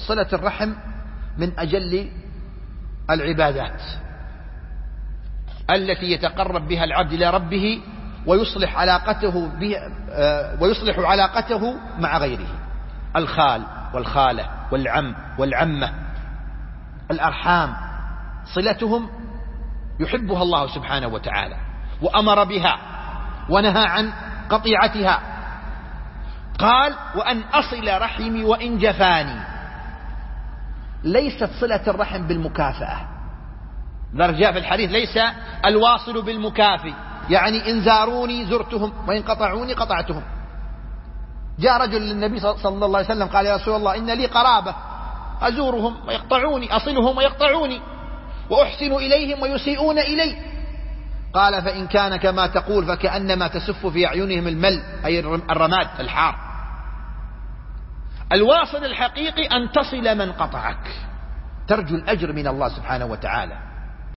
صلة الرحم من أجل العبادات التي يتقرب بها العبد إلى ربه ويصلح علاقته مع غيره، الخال والخالة والعم والعمة، الأرحام صلتهم يحبها الله سبحانه وتعالى وأمر بها ونهى عن قطيعتها. قال: وأن أصل رحمي وإن جفاني. ليست صلة الرحم بالمكافأة، جاء في الحديث: ليس الواصل بالمكافئ، يعني إن زاروني زرتهم وإن قطعوني قطعتهم. جاء رجل للنبي صلى الله عليه وسلم قال: يا رسول الله، إن لي قرابة أزورهم ويقطعوني، أصلهم ويقطعوني، وأحسن إليهم ويسيئون إلي. قال: فإن كان كما تقول فكأنما تسف في أعينهم المل، أي الرماد الحار. الواصل الحقيقي أن تصل من قطعك، ترجو الأجر من الله سبحانه وتعالى.